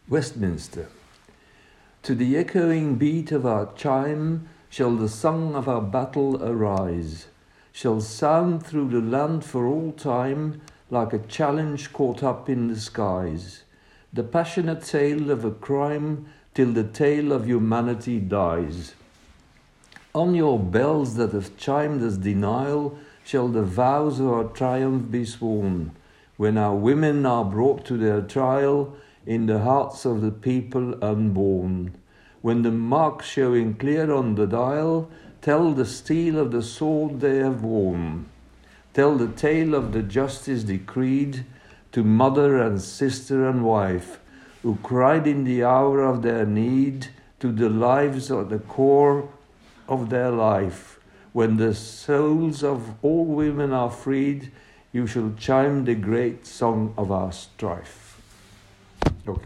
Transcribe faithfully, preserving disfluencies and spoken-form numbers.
Westminster. To the echoing beat of our chime shall the song of our battle arise, shall sound through the land for all time like a challenge caught up in the skies, the passionate tale of a crime till the tale of humanity dies. On your bells that have chimed as denial shall the vows of our triumph be sworn, when our women are brought to their trial in the hearts of the people unborn. When the marks showing clear on the dial tell the steel of the sword they have worn, tell the tale of the justice decreed to mother and sister and wife, who cried in the hour of their need to the lives at the core of their life. When the souls of all women are freed, you shall chime the great song of our strife.